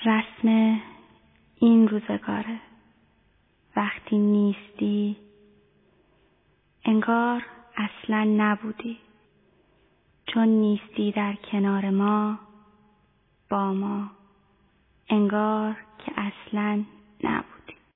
رسم این روزگاره. وقتی نیستی انگار اصلا نبودی، چون نیستی در کنار ما با ما، انگار که اصلا نبودی.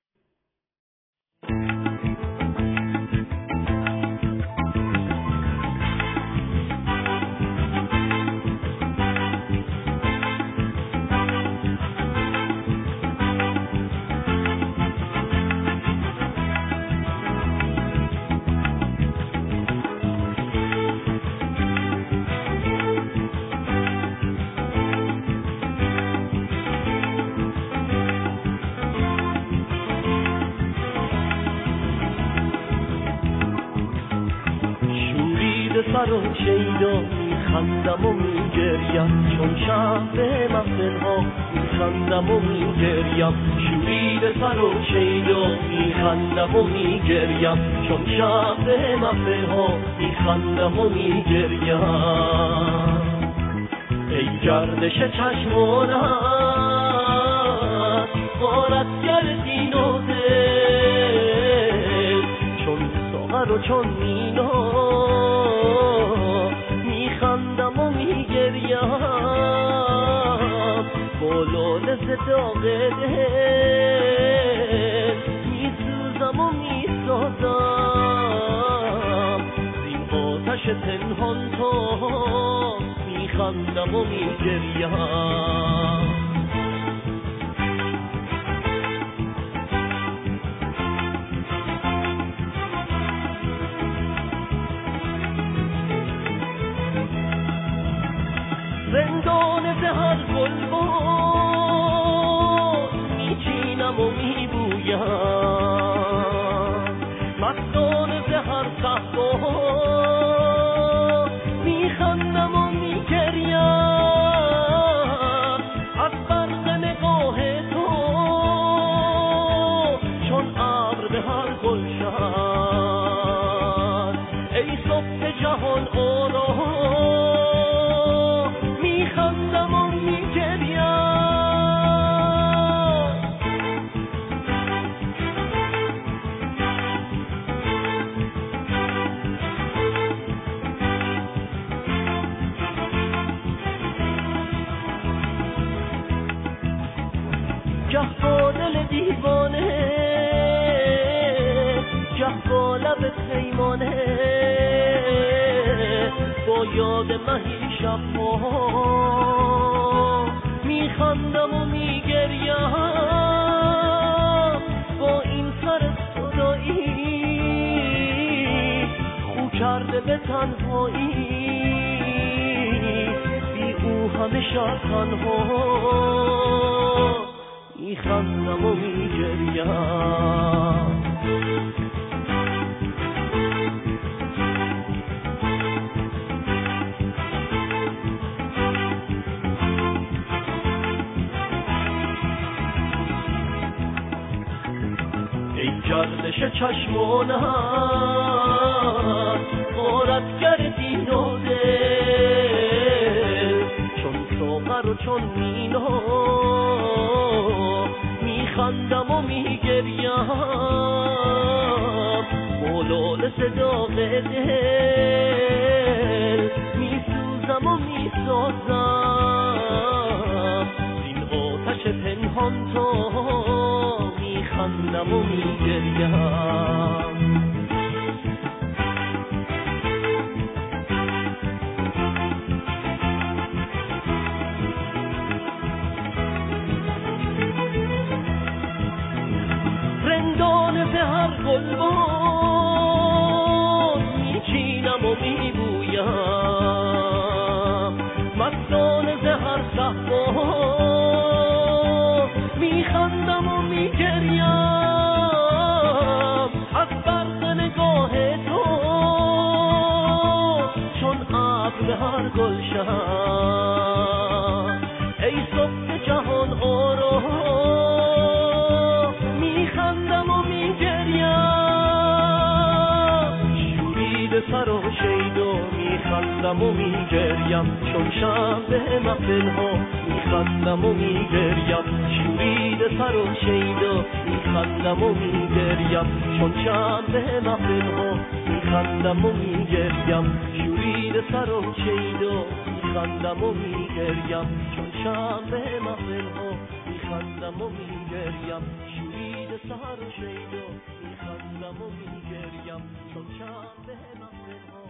سر و شیدا میخندم و میگریم، چون شب محفل‌ها میخندم و میگریم. شورید سر و شیدا میخندم و میگریم، چون شب محفل‌ها میخندم و میگریم. ای گردش چشمانت غارت گردین و دل، چون ساغر و چون مینا میخندم و میگریم. با لاله داغ دل میسوزم و میسازم، زین آتش پنهان تا میخندم و میگریم. زندان هر گلبن میچینم و میبویم، مستان هر صحبا میخندم و میگریم. از برق نگاه تو چون ابر به هر گلشن، ای صبح جهان آرام میخندم و میگریم. گه با دل دیوانه، گه با لب پیمانه، با یاد مهی شبها میخندم و میگریم. با این سر صدایی خو کرده به تنهایی، بی او همیشه تنها میخندم و میگریم. ای گردش چشمانت غارت گردین و دل، چون ساغر و چون مینا میخندم و میگریم. با لاله داغ دل میسوزم و میسازم، زین آتش پنهان تا میخندم و میگریم. رندان به هر گلبن میچینم و میبویم، مستان هر صحبا میخندم و میگریم. از برق نگاه تو چون ابر به هر گلشن، ای صبح جهان آرام میخندم و میگریم. شورید سر و شیدا میخندم میخندم و میگریم چون شب محفلها میخندم و میگریم شورید سر و شیدا میخندم و میگریم چون شب محفلها میخندم و میگریم شورید سر و شیدا میخندم و میگریم چون شب محفلها میخندم و میگریم شورید سر و شیدا میخندم و میگریم چون شب محفلها